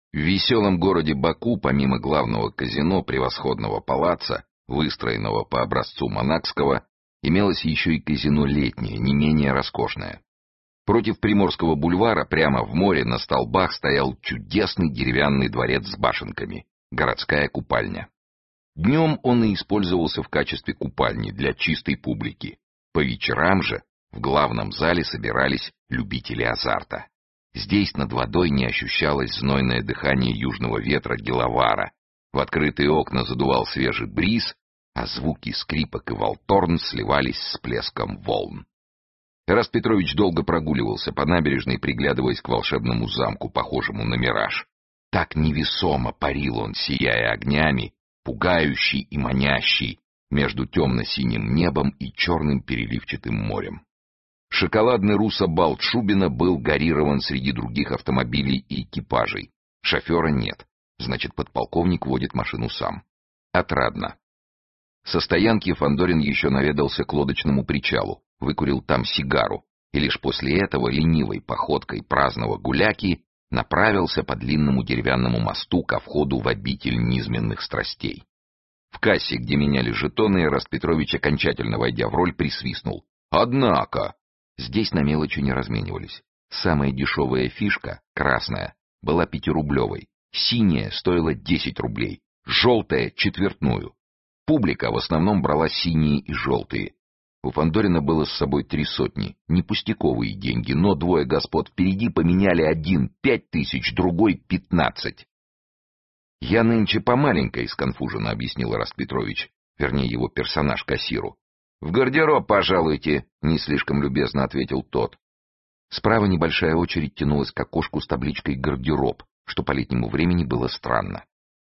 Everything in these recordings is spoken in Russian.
В веселом городе Баку, помимо главного казино превосходного палаца, выстроенного по образцу монакского, имелось еще и казино летнее, не менее роскошное. Против Приморского бульвара, прямо в море, на столбах стоял чудесный деревянный дворец с башенками, городская купальня. Днем он и использовался в качестве купальни для чистой публики. По вечерам же в главном зале собирались любители азарта. Здесь над водой не ощущалось знойное дыхание южного ветра Геловара. В открытые окна задувал свежий бриз, а звуки скрипок и валторн сливались с плеском волн. Эраст Петрович долго прогуливался по набережной, приглядываясь к волшебному замку, похожему на мираж. Так невесомо парил он, сияя огнями, пугающий и манящий, между темно-синим небом и черным переливчатым морем. Шоколадный руссо-балт Шубина был гарирован среди других автомобилей и экипажей. Шофера нет, значит, подполковник водит машину сам. Отрадно. Со стоянки Фандорин еще наведался к лодочному причалу, выкурил там сигару, и лишь после этого ленивой походкой праздного гуляки направился по длинному деревянному мосту ко входу в обитель низменных страстей. В кассе, где меняли жетоны, Эраст Петрович, окончательно войдя в роль, присвистнул. Однако! Здесь на мелочи не разменивались. Самая дешевая фишка, красная, была 5-рублевой, синяя стоила 10 рублей, желтая — четвертную. Публика в основном брала синие и желтые. У Фандорина было с собой 3 сотни, не пустяковые деньги, но двое господ впереди поменяли один 5 тысяч, другой 15. «Я нынче по маленькой», — сконфуженно объяснил Эраст Петрович, вернее его персонаж кассиру. «В гардероб пожалуйте», — не слишком любезно ответил тот. Справа небольшая очередь тянулась к окошку с табличкой «Гардероб», что по летнему времени было странно.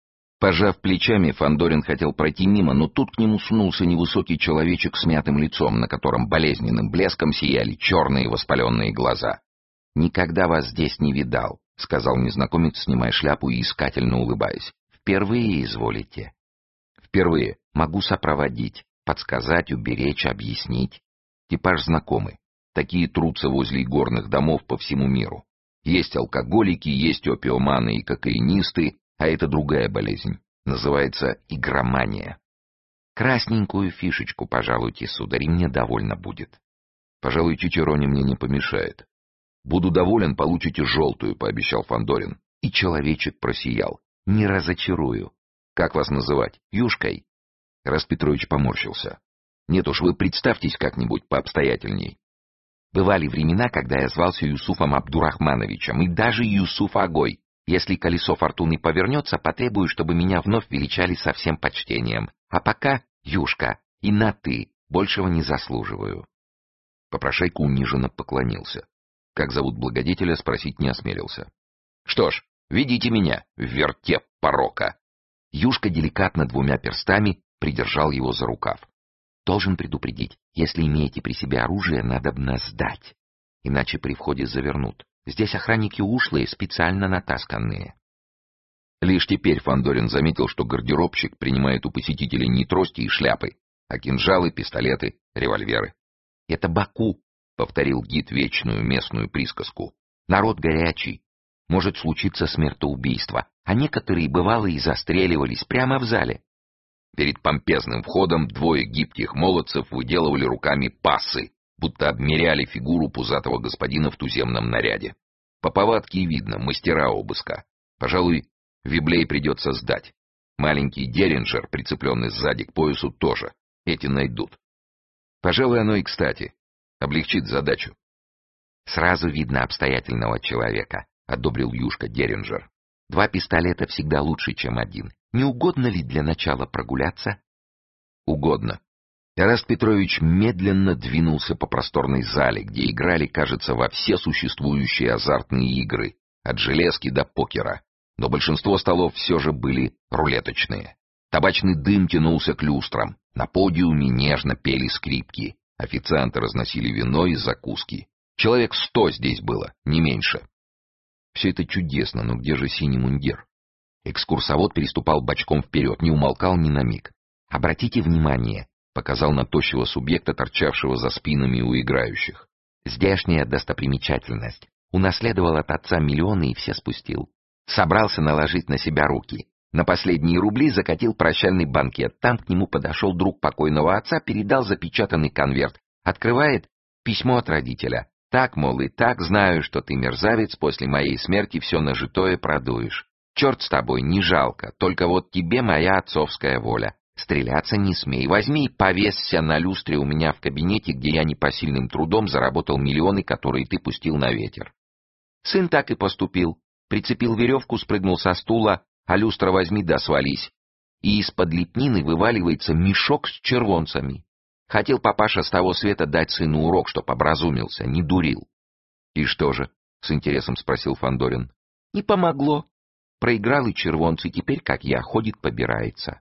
Пожав плечами, Фандорин хотел пройти мимо, но тут к нему сунулся невысокий человечек с мятым лицом, на котором болезненным блеском сияли черные воспаленные глаза. «Никогда вас здесь не видал», — сказал незнакомец, снимая шляпу и искательно улыбаясь. «Впервые изволите?» «Впервые. Могу сопроводить, подсказать, уберечь, объяснить. Типаж знакомый. Такие трутся возле игорных домов по всему миру. Есть алкоголики, есть опиоманы и кокаинисты, а это другая болезнь. Называется игромания. Красненькую фишечку, пожалуйте, сударь, и мне довольно будет». «Пожалуй, чичероне мне не помешает». «Буду доволен, получите желтую», — пообещал Фандорин. И человечек просиял. «Не разочарую». «Как вас называть? Юшкой?» Эраст Петрович поморщился. «Нет уж, вы представьтесь как-нибудь пообстоятельней». «Бывали времена, когда я звался Юсуфом Абдурахмановичем, и даже Юсуф Агой. Если колесо фортуны повернется, потребую, чтобы меня вновь величали со всем почтением. А пока, Юшка, и на «ты», большего не заслуживаю». Попрошайка униженно поклонился. Как зовут благодетеля, спросить не осмелился. «Что ж, ведите меня в вертеп порока». Юшка деликатно 2 перстами придержал его за рукав. «Должен предупредить, если имеете при себе оружие, надобно сдать. Иначе при входе завернут. Здесь охранники ушлые, специально натасканные». Лишь теперь Фандорин заметил, что гардеробщик принимает у посетителей не трости и шляпы, а кинжалы, пистолеты, револьверы. «Это Баку», — повторил гид вечную местную присказку. «Народ горячий. Может случиться смертоубийство, а некоторые, бывало, и застреливались прямо в зале». Перед помпезным входом 2 гибких молодцев выделывали руками пассы, будто обмеряли фигуру пузатого господина в туземном наряде. По повадке и видно, мастера обыска. Пожалуй, Виблей придется сдать. Маленький Деринджер, прицепленный сзади к поясу, тоже. Эти найдут. Пожалуй, оно и кстати. Облегчит задачу. «Сразу видно обстоятельного человека», — одобрил Юшка Деринджер. 2 пистолета всегда лучше, чем 1. Не угодно ли для начала прогуляться?» «Угодно». Эраст Петрович медленно двинулся по просторной зале, где играли, кажется, во все существующие азартные игры, от железки до покера. Но большинство столов все же были рулеточные. Табачный дым тянулся к люстрам, на подиуме нежно пели скрипки, официанты разносили вино и закуски. Человек 100 здесь было, не меньше. Все это чудесно, но где же синий мундир? Экскурсовод переступал бочком вперед, не умолкал ни на миг. «Обратите внимание», — показал на тощего субъекта, торчавшего за спинами у играющих. «Здешняя достопримечательность. Унаследовал от отца миллионы и все спустил. Собрался наложить на себя руки. На последние рубли закатил прощальный банкет. Там к нему подошел друг покойного отца, передал запечатанный конверт. Открывает письмо от родителя. Так, мол, и так знаю, что ты, мерзавец, после моей смерти все нажитое продуешь. Черт с тобой, не жалко, только вот тебе моя отцовская воля. Стреляться не смей, возьми и повесься на люстре у меня в кабинете, где я непосильным трудом заработал миллионы, которые ты пустил на ветер. Сын так и поступил. Прицепил веревку, спрыгнул со стула, а люстра возьми да свались. И из-под лепнины вываливается мешок с червонцами. Хотел папаша с того света дать сыну урок, чтоб образумился, не дурил. — И что же? — с интересом спросил Фандорин. — Не помогло. Проиграл и червонцы, теперь, как я, ходит, побирается.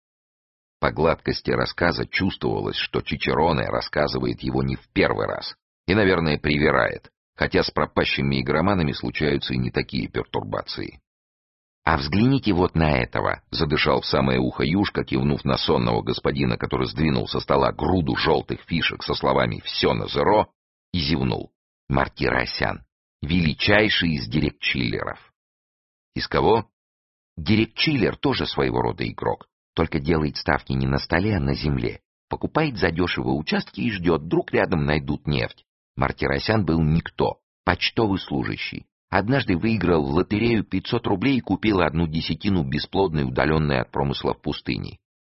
По гладкости рассказа чувствовалось, что Чичероне рассказывает его не в первый раз и, наверное, привирает, хотя с пропащими игроманами случаются и не такие пертурбации. «А взгляните вот на этого!» — задышал в самое ухо Юшка, кивнув на сонного господина, который сдвинул со стола груду желтых фишек со словами «все на зеро» и зевнул. «Мартиросян, величайший из директ-чиллеров». «Из кого?» «Директ-чиллер тоже своего рода игрок, только делает ставки не на столе, а на земле. Покупает задешево участки и ждет, вдруг рядом найдут нефть. Мартиросян был никто, почтовый служащий. Однажды выиграл в лотерею 500 рублей и купил 1/10 бесплодной, удаленной от промысла в пустыне.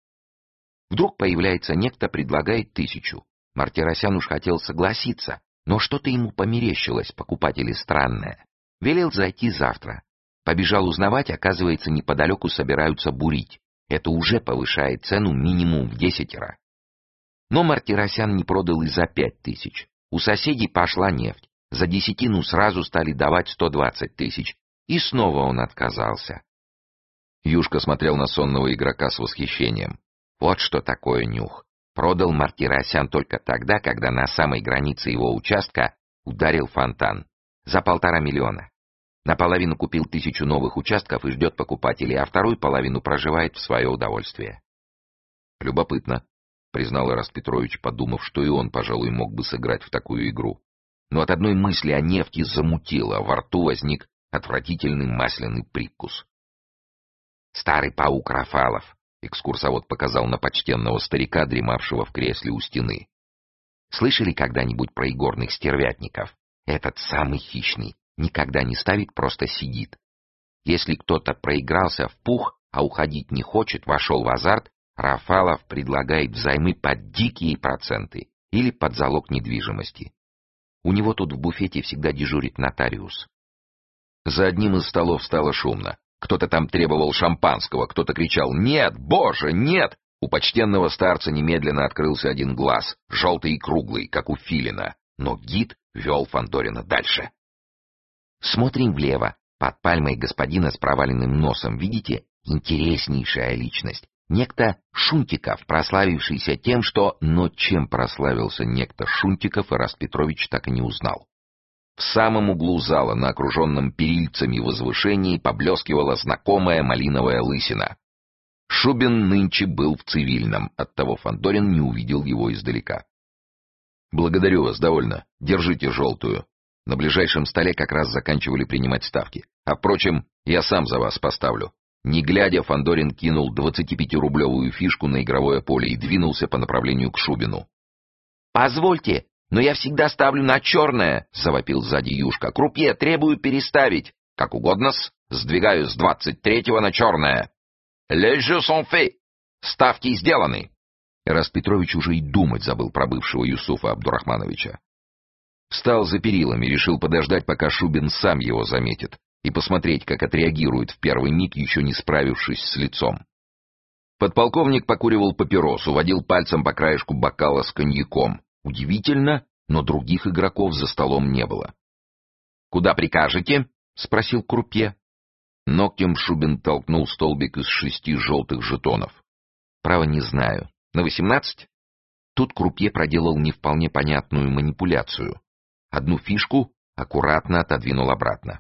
Вдруг появляется некто, предлагает 1000. Мартиросян уж хотел согласиться, но что-то ему померещилось, покупатели странное. Велел зайти завтра. Побежал узнавать, оказывается, неподалеку собираются бурить. Это уже повышает цену минимум в 10 раз. Но Мартиросян не продал и за 5000. У соседей пошла нефть. За 10 сразу стали давать 120 000. И снова он отказался. Юшка смотрел на сонного игрока с восхищением. Вот что такое нюх. Продал Мартиросян только тогда, когда на самой границе его участка ударил фонтан. За 1,5 миллиона. Наполовину купил 1000 новых участков и ждет покупателей, а вторую половину проживает в свое удовольствие. Любопытно, признал Ираст Петрович, подумав, что и он, пожалуй, мог бы сыграть в такую игру. Но от одной мысли о нефти замутило, во рту возник отвратительный масляный привкус. Старый паук Рафалов, экскурсовод показал на почтенного старика, дремавшего в кресле у стены. Слышали когда-нибудь про игорных стервятников? Этот самый хищный. Никогда не ставит, просто сидит. Если кто-то проигрался в пух, а уходить не хочет, вошел в азарт, Рафалов предлагает взаймы под дикие проценты или под залог недвижимости. У него тут в буфете всегда дежурит нотариус. За одним из столов стало шумно. Кто-то там требовал шампанского, кто-то кричал «Нет, Боже, нет!». У почтенного старца немедленно открылся один глаз, желтый и круглый, как у филина, но гид вел Фандорина дальше. Смотрим влево. Под пальмой господина с проваленным носом, видите? Интереснейшая личность. Некто Шунтиков, прославившийся тем, что... Но чем прославился некто Шунтиков, Ираст Петрович так и не узнал. В самом углу зала, на окруженном перильцами возвышении, поблескивала знакомая малиновая лысина. Шубин нынче был в цивильном, оттого Фандорин не увидел его издалека. «Благодарю вас, довольно. Держите желтую». На ближайшем столе как раз заканчивали принимать ставки. А впрочем, я сам за вас поставлю. Не глядя, Фандорин кинул 25-рублевую фишку на игровое поле и двинулся по направлению к Шубину. «Позвольте, но я всегда ставлю на черное!» — завопил сзади Юшка. «Крупье, требую переставить!» «Как угодно-с, сдвигаю с 23-го на черное!» «Les jeux sont faits!» «Ставки сделаны!» Ираст Петрович уже и думать забыл про бывшего Юсуфа Абдурахмановича. Встал за перилами, решил подождать, пока Шубин сам его заметит, и посмотреть, как отреагирует в первый миг, еще не справившись с лицом. Подполковник покуривал папиросу, водил пальцем по краешку бокала с коньяком. Удивительно, но других игроков за столом не было. «Куда прикажете?» — спросил крупье. Ногтем Шубин толкнул столбик из 6 желтых жетонов. «Право не знаю. На 18?» Тут крупье проделал не вполне понятную манипуляцию. Одну фишку аккуратно отодвинул обратно.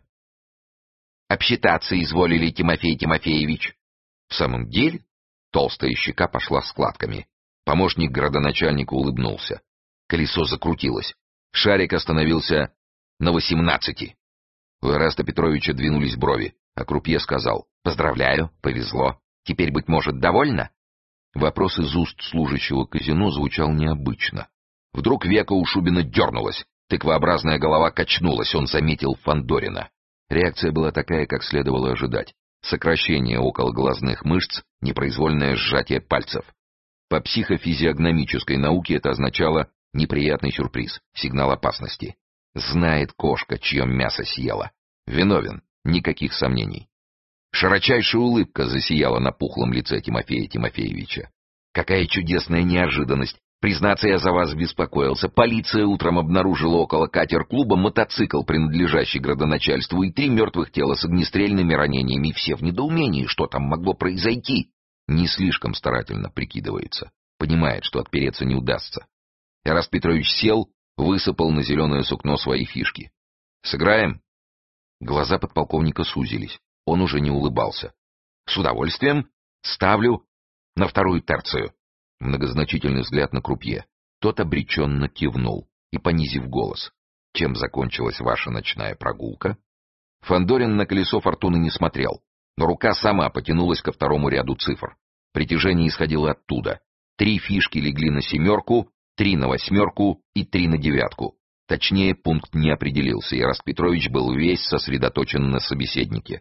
«Обсчитаться изволили, Тимофей Тимофеевич». В самом деле толстая щека пошла складками. Помощник градоначальника улыбнулся. Колесо закрутилось. Шарик остановился на 18. У Ираста Петровича двинулись брови. А крупье сказал: «Поздравляю, повезло. Теперь, быть может, довольна?» Вопрос из уст служащего казино звучал необычно. Вдруг веко у Шубина дернулось, тыквообразная голова качнулась, он заметил Фандорина. Реакция была такая, как следовало ожидать. Сокращение окологлазных мышц, непроизвольное сжатие пальцев. По психофизиогномической науке это означало неприятный сюрприз, сигнал опасности. Знает кошка, чье мясо съела. Виновен, никаких сомнений. Широчайшая улыбка засияла на пухлом лице Тимофея Тимофеевича. «Какая чудесная неожиданность! Признаться, я за вас беспокоился. Полиция утром обнаружила около катер-клуба мотоцикл, принадлежащий градоначальству, и 3 мертвых тела с огнестрельными ранениями. Все в недоумении, что там могло произойти». Не слишком старательно прикидывается. Понимает, что отпереться не удастся. Эраст Петрович сел, высыпал на зеленое сукно свои фишки. «Сыграем?» Глаза подполковника сузились. Он уже не улыбался. «С удовольствием. Ставлю на 2-ю терцию». Многозначительный взгляд на крупье. Тот обреченно кивнул и, понизив голос: «Чем закончилась ваша ночная прогулка?» Фандорин на колесо фортуны не смотрел, но рука сама потянулась ко 2-му ряду цифр. Притяжение исходило оттуда. 3 фишки легли на 7, 3 на 8 и 3 на 9. Точнее, пункт не определился, и Эраст Петрович был весь сосредоточен на собеседнике.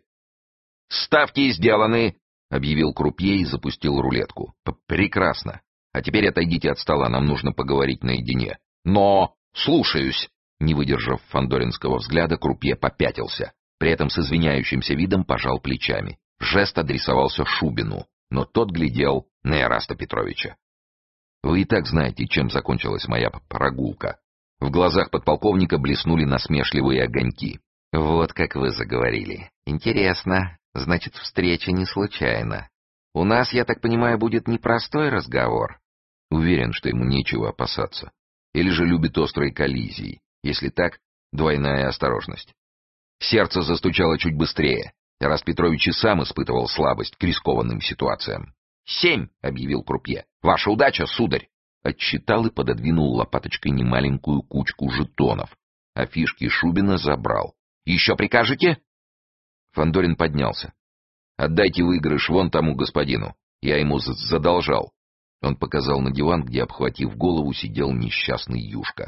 «Ставки сделаны!» — объявил крупье и запустил рулетку. «Прекрасно. А теперь отойдите от стола, нам нужно поговорить наедине». «Но! Слушаюсь!» Не выдержав фандоринского взгляда, крупье попятился. При этом с извиняющимся видом пожал плечами. Жест адресовался Шубину, но тот глядел на Эраста Петровича. «Вы и так знаете, чем закончилась моя прогулка». В глазах подполковника блеснули насмешливые огоньки. «Вот как вы заговорили. Интересно. Значит, встреча не случайна. У нас, я так понимаю, будет непростой разговор». Уверен, что ему нечего опасаться. Или же любит острые коллизии. Если так, двойная осторожность. Сердце застучало чуть быстрее. Эраст Петрович и сам испытывал слабость к рискованным ситуациям. 7, объявил крупье. «Ваша удача, сударь!» Отсчитал и пододвинул лопаточкой немаленькую кучку жетонов. А фишки Шубина забрал. «Еще прикажете?» Фандорин поднялся. «Отдайте выигрыш вон тому господину. Я ему задолжал». Он показал на диван, где, обхватив голову, сидел несчастный Юшка.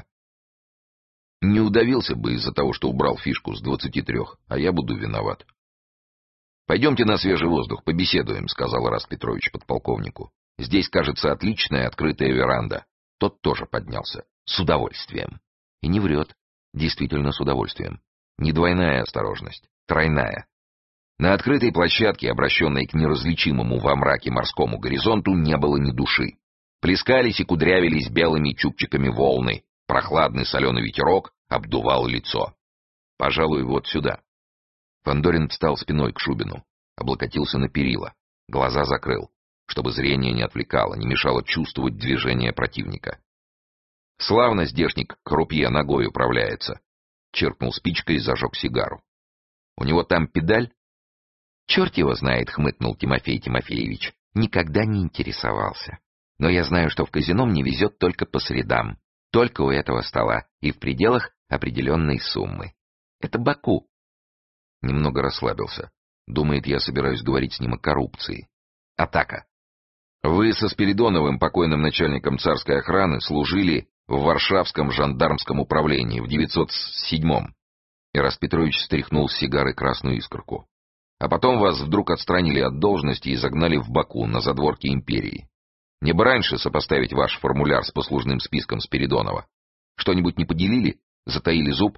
«Не удавился бы из-за того, что убрал фишку с 23, а я буду виноват». «Пойдемте на свежий воздух, побеседуем», — сказал Эраст Петрович подполковнику. «Здесь, кажется, отличная открытая веранда». Тот тоже поднялся. «С удовольствием». И не врет. Действительно, с удовольствием. Не двойная осторожность, тройная. На открытой площадке, обращенной к неразличимому во мраке морскому горизонту, не было ни души. Плескались и кудрявились белыми чубчиками волны. Прохладный соленый ветерок обдувал лицо. «Пожалуй, вот сюда». Фандорин встал спиной к Шубину, облокотился на перила, глаза закрыл, чтобы зрение не отвлекало, не мешало чувствовать движение противника. «Славно здешний крупье ногой управляется», — черкнул спичкой и зажег сигару. «У него там педаль?» «Черт его знает», — хмыкнул Тимофей Тимофеевич. «Никогда не интересовался. Но я знаю, что в казино мне везет только по средам, только у этого стола и в пределах определенной суммы. Это Баку». Немного расслабился. Думает, я собираюсь говорить с ним о коррупции. Атака. «Вы со Спиридоновым, покойным начальником царской охраны, служили в Варшавском жандармском управлении в 907-м». Эраст Петрович стряхнул с сигары красную искорку. «А потом вас вдруг отстранили от должности и загнали в Баку, на задворке империи. Не бы раньше сопоставить ваш формуляр с послужным списком Спиридонова? Что-нибудь не поделили? Затаили зуб?»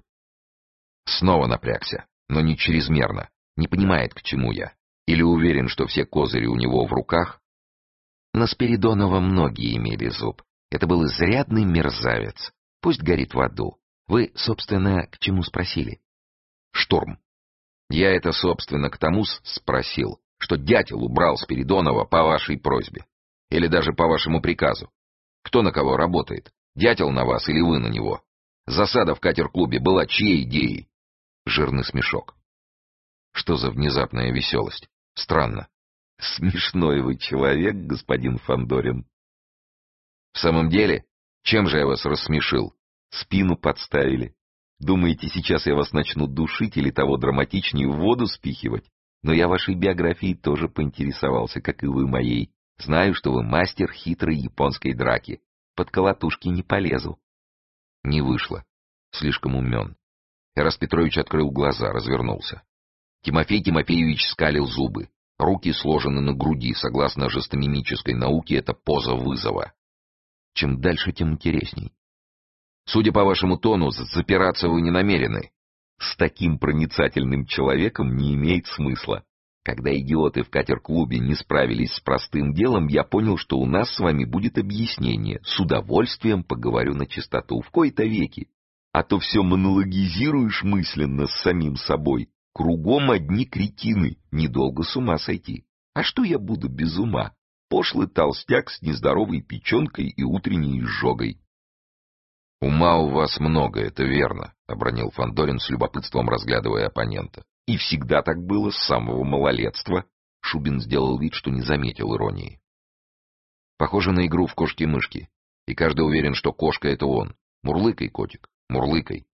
Снова напрягся, но не чрезмерно. Не понимает, к чему я. Или уверен, что все козыри у него в руках? На Спиридонова многие имели зуб. Это был изрядный мерзавец. Пусть горит в аду. Вы, собственно, к чему спросили? Штурм. Я это, собственно, к тому спросил, что дятел убрал Спиридонова по вашей просьбе. Или даже по вашему приказу. Кто на кого работает? Дятел на вас или вы на него? Засада в катер-клубе была чьей идеей? Жирный смешок. Что за внезапная веселость? Странно. Смешной вы человек, господин Фандорин. В самом деле, чем же я вас рассмешил? Спину подставили. Думаете, сейчас я вас начну душить или того драматичнее в воду спихивать? Но я вашей биографией тоже поинтересовался, как и вы моей. Знаю, что вы мастер хитрой японской драки. Под колотушки не полезу. Не вышло. Слишком умен. Эраст Петрович открыл глаза, развернулся. Тимофей Тимофеевич скалил зубы. Руки сложены на груди. Согласно жестомимической науке, это поза вызова. Чем дальше, тем интересней. Судя по вашему тону, запираться вы не намерены. С таким проницательным человеком не имеет смысла. Когда идиоты в катер-клубе не справились с простым делом, я понял, что у нас с вами будет объяснение. С удовольствием поговорю на чистоту, в кои-то веки. А то все монологизируешь мысленно с самим собой. Кругом одни кретины, недолго с ума сойти. А что я буду без ума? Пошлый толстяк с нездоровой печенкой и утренней изжогой. «Ума у вас много, это верно», — обронил Фандорин с любопытством, разглядывая оппонента. «И всегда так было, с самого малолетства». Шубин сделал вид, что не заметил иронии. «Похоже на игру в кошки-мышки, и каждый уверен, что кошка — это он. Мурлыкай, котик, мурлыкай».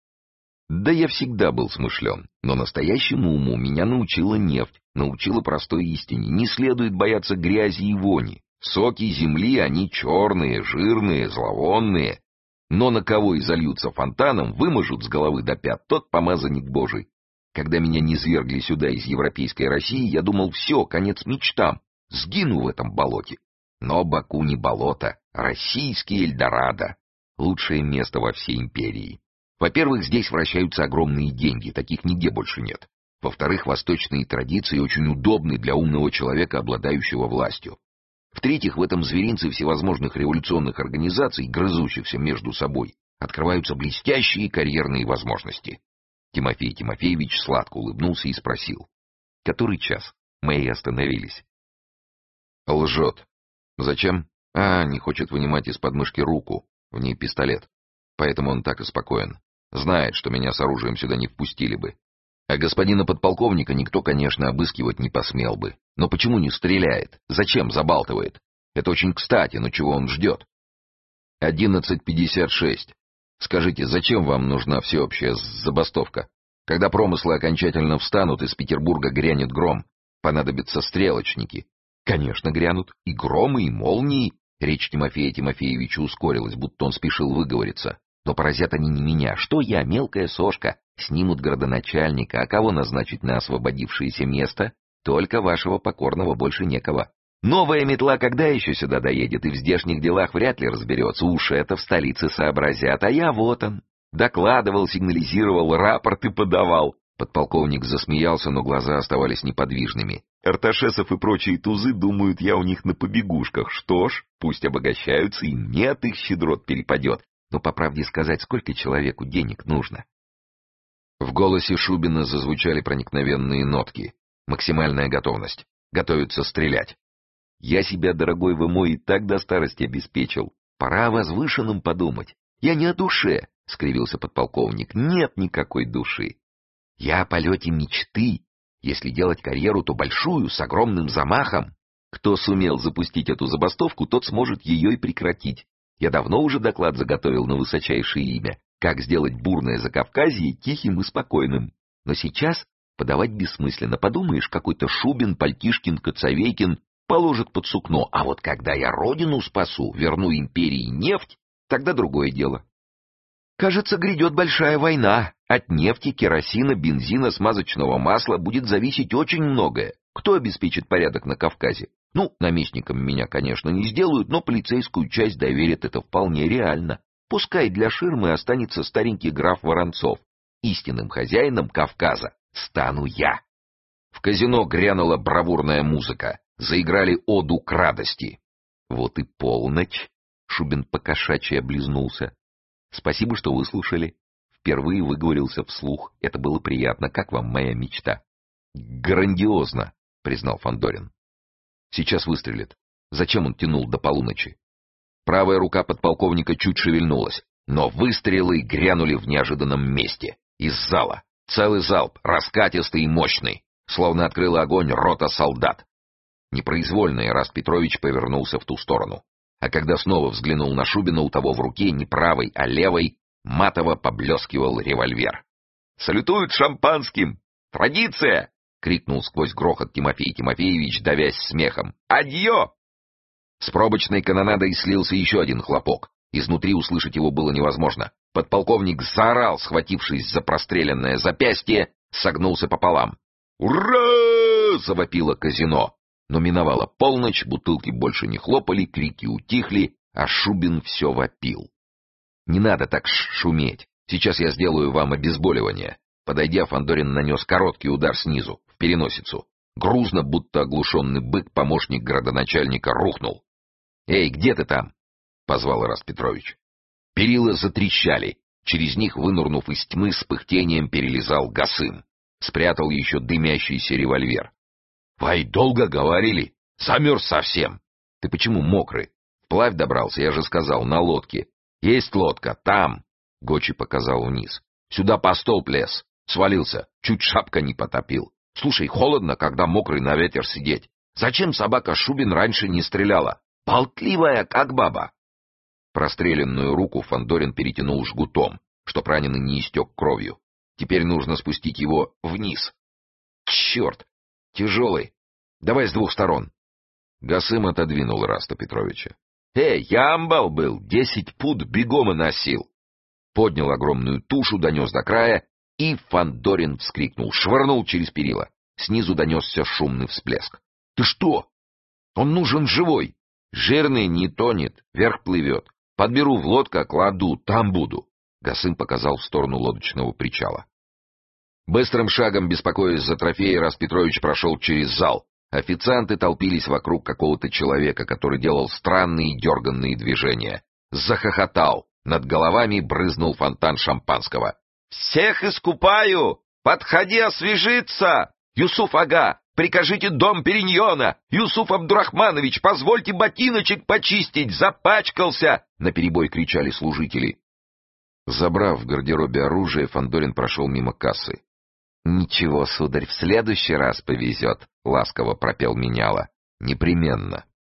Да я всегда был смышлен, но настоящему уму меня научила нефть, научила простой истине. Не следует бояться грязи и вони. Соки земли, они черные, жирные, зловонные. Но на кого и зальются фонтаном, вымажут с головы до пят, тот помазанник Божий. Когда меня низвергли сюда из европейской России, я думал, все, конец мечтам, сгину в этом болоте. Но Баку не болото, российский Эльдорадо. Лучшее место во всей империи. Во-первых, здесь вращаются огромные деньги, таких нигде больше нет. Во-вторых, восточные традиции очень удобны для умного человека, обладающего властью. В-третьих, в этом зверинце всевозможных революционных организаций, грызущихся между собой, открываются блестящие карьерные возможности. Тимофей Тимофеевич сладко улыбнулся и спросил: «Который час? Мы и остановились». «Лжет. Зачем? Не хочет вынимать из подмышки руку, в ней пистолет. Поэтому он так и спокоен. Знает, что меня с оружием сюда не впустили бы. А господина подполковника никто, конечно, обыскивать не посмел бы. Но почему не стреляет? Зачем забалтывает? Это очень кстати, но чего он ждет? 11:56. Скажите, зачем вам нужна всеобщая забастовка? Когда промыслы окончательно встанут, из Петербурга грянет гром. Понадобятся стрелочники. Конечно, грянут. И громы, и молнии. Речь Тимофея Тимофеевича ускорилась, будто он спешил выговориться. Но поразят они не меня. Что я, мелкая сошка? Снимут градоначальника, а кого назначить на освободившееся место? Только вашего покорного, больше некого. Новая метла когда еще сюда доедет, и в здешних делах вряд ли разберется. Уж это в столице сообразят, а я вот он. Докладывал, сигнализировал, рапорты подавал. Подполковник засмеялся, но глаза оставались неподвижными. Арташесов и прочие тузы думают, я у них на побегушках. Что ж, пусть обогащаются, и мне от их щедрот перепадет. Но, по правде сказать, сколько человеку денег нужно? В голосе Шубина зазвучали проникновенные нотки. Максимальная готовность. Готовится стрелять. Я себя, дорогой вы мой, и так до старости обеспечил. Пора о возвышенном подумать. Я не о душе, — скривился подполковник. Нет никакой души. Я о полете мечты. Если делать карьеру, то большую, с огромным замахом. Кто сумел запустить эту забастовку, тот сможет ее и прекратить. Я давно уже доклад заготовил на высочайшее имя. Как сделать бурное Закавказье тихим и спокойным. Но сейчас подавать бессмысленно. Подумаешь, какой-то Шубин, Пальтишкин, Коцовейкин положат под сукно. А вот когда я родину спасу, верну империи нефть, тогда другое дело. Кажется, грядет большая война. От нефти, керосина, бензина, смазочного масла будет зависеть очень многое. Кто обеспечит порядок на Кавказе? Ну, наместником меня, конечно, не сделают, но полицейскую часть доверят, это вполне реально. Пускай для ширмы останется старенький граф Воронцов. Истинным хозяином Кавказа стану я. В казино грянула бравурная музыка. Заиграли оду к радости. Вот и полночь. Шубин покошачьи облизнулся. Спасибо, что выслушали. Впервые выговорился вслух. Это было приятно. Как вам моя мечта? Грандиозно, признал Фандорин. Сейчас выстрелит. Зачем он тянул до полуночи? Правая рука подполковника чуть шевельнулась, но выстрелы грянули в неожиданном месте. Из зала. Целый залп, раскатистый и мощный. Словно открыла огонь рота солдат. Непроизвольно Эраст Петрович повернулся в ту сторону. А когда снова взглянул на Шубина, у того в руке не правой, а левой матово поблескивал револьвер. «Салютуют шампанским! Традиция!» — крикнул сквозь грохот Тимофей Тимофеевич, давясь смехом. «Адьё!» С пробочной канонадой слился еще один хлопок. Изнутри услышать его было невозможно. Подполковник заорал, схватившись за простреленное запястье, согнулся пополам. «Ура!» — завопило казино. Но миновала полночь, бутылки больше не хлопали, крики утихли, а Шубин все вопил. «Не надо так шуметь. Сейчас я сделаю вам обезболивание». Подойдя, Фандорин нанес короткий удар снизу, в переносицу. Грузно, будто оглушенный бык, помощник градоначальника рухнул. «Эй, где ты там?» — позвал Ираст Петрович. Перила затрещали. Через них, вынурнув из тьмы, с пыхтением перелезал Гасым. Спрятал еще дымящийся револьвер. «Вай, долго говорили? Замерз совсем!» «Ты почему мокрый? Вплавь добрался, я же сказал, на лодке. Есть лодка, там!» Гочи показал вниз. «Сюда по столб лез. Свалился, чуть шапка не потопил. Слушай, холодно, когда мокрый на ветер сидеть. Зачем собака Шубин раньше не стреляла? Болтливая, как баба!» Простреленную руку Фандорин перетянул жгутом, чтоб раненый не истек кровью. Теперь нужно спустить его вниз. «Черт! Тяжелый! Давай с двух сторон!» Гасым отодвинул Ираста Петровича. «Эй, я амбал был, 10 пуд бегом и носил!» Поднял огромную тушу, донес до края, и Фандорин вскрикнул, швырнул через перила. Снизу донесся шумный всплеск. «Ты что? Он нужен живой! Жирный не тонет, вверх плывет. Подберу в лодку, кладу, там буду!» Гасым показал в сторону лодочного причала. Быстрым шагом, беспокоясь за трофеи, Ираст Петрович прошел через зал. Официанты толпились вокруг какого-то человека, который делал странные дерганные движения. Захохотал. Над головами брызнул фонтан шампанского. «Всех искупаю! Подходи освежиться! Юсуф-ага, прикажите дом Периньона! Юсуф Абдурахманович, позвольте ботиночек почистить! Запачкался!» Наперебой кричали служители. Забрав в гардеробе оружие, Фандорин прошел мимо кассы. «Ничего, сударь, в следующий раз повезет», — ласково пропел меняла. «Непременно».